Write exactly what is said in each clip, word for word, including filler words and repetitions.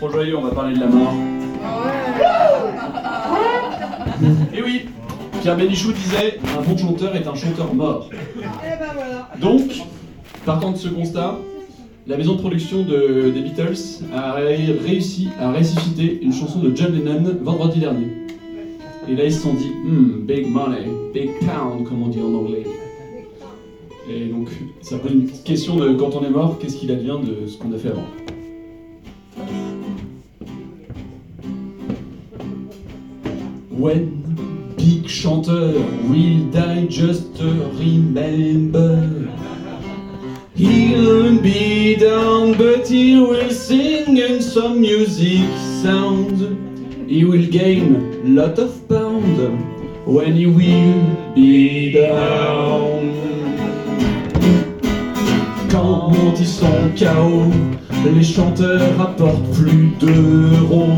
trop joyeux, on va parler de la mort. Et oui, Pierre Bénichou disait « Un bon chanteur est un chanteur mort ». Donc, partant de ce constat, la maison de production de, des Beatles a ré- réussi à ressusciter une chanson de John Lennon vendredi dernier. Et là, ils se sont dit hmm, « Big money, big pound », comme on dit en anglais. Et donc, ça pose une petite question de quand on est mort, qu'est-ce qu'il advient de ce qu'on a fait avant. When big chanteur will die, just remember he'll be down, but he will sing in some music sound. He will gain lot of pound when he will be down. Quand ils sont K O, les chanteurs rapportent plus d'euros.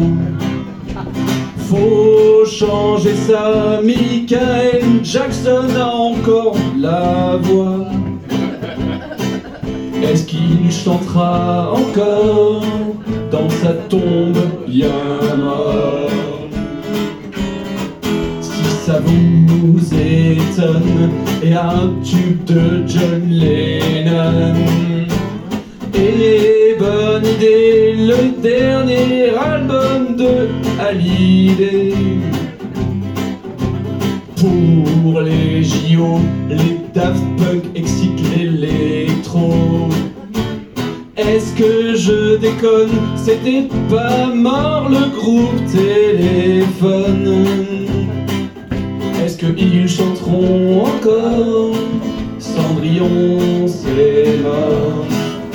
Faut changer ça, Michael Jackson a encore la voix. Est-ce qu'il chantera encore dans sa tombe bien mort? Si ça vous étonne, et un tube de John Lennon. Et bonne idée, le dernier album de Hallyday. Pour les J O, les Daft Punk excitent l'électro. Est-ce que je déconne? C'était pas mort le groupe Téléphone. Est-ce qu'ils chanteront encore? Cendrillon, c'est mort.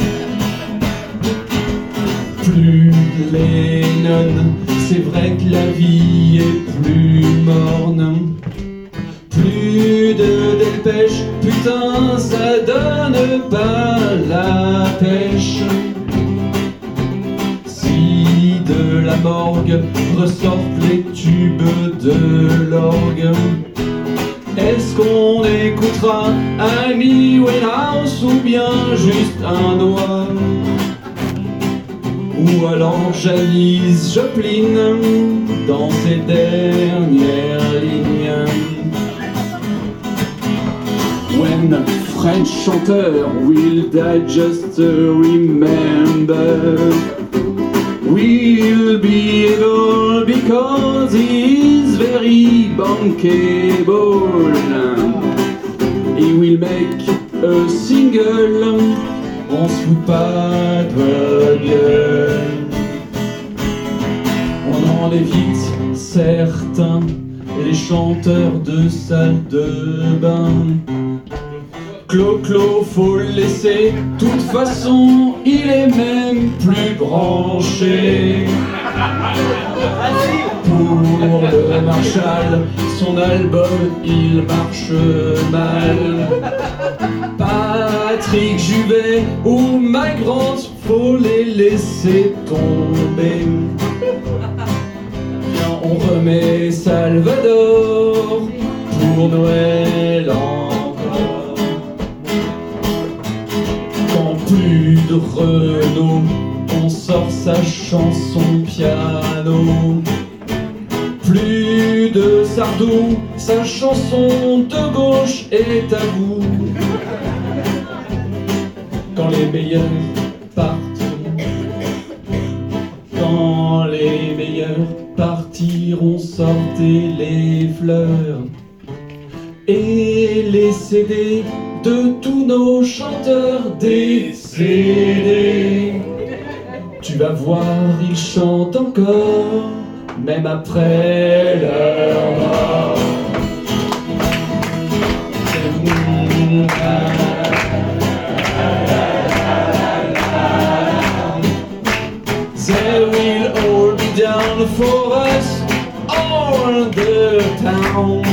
Plus de Lennon, c'est vrai que la vie est plus morne. Plus de dépêche, putain ça donne pas la pêche. Si de la morgue ressortent les tubes de l'orgue, est-ce qu'on écoutera Amy Winehouse ou bien juste un doigt? Ou alors Janis Joplin dans ses dernières lignes. When French chanteur will die, just remember we'll be able because he is very bankable. He will make a single, on se fout pas de votre gueule. On en évite certains, les chanteurs de salle de bain. Clo-Clo, faut le laisser, toute façon, il est même plus branché. Pour le Marshall, son album, il marche mal. Patrick Juvet ou Mike Grant, faut les laisser tomber. Viens, on remet Salvador pour Noël encore. Quand plus de Renaud, on sort sa chanson piano. Plus de Sardou, sa chanson de gauche est à vous. Quand les meilleurs partent, quand les meilleurs partiront, sortez les fleurs et les C D de tous nos chanteurs décédés. Tu vas voir, ils chantent encore, même après leur mort. They will all be down for us, all the town.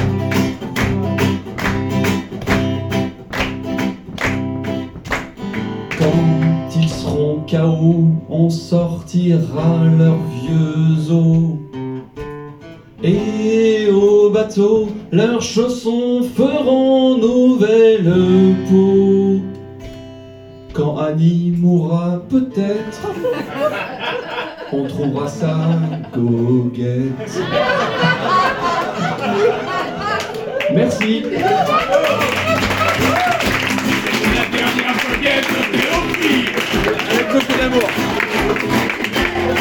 Quand ils seront K O, on sortira leurs vieux os. Et au bateau, leurs chaussons feront nouvelle peau. Quand Quand Annie mourra peut-être, on trouvera sa goguette. Merci.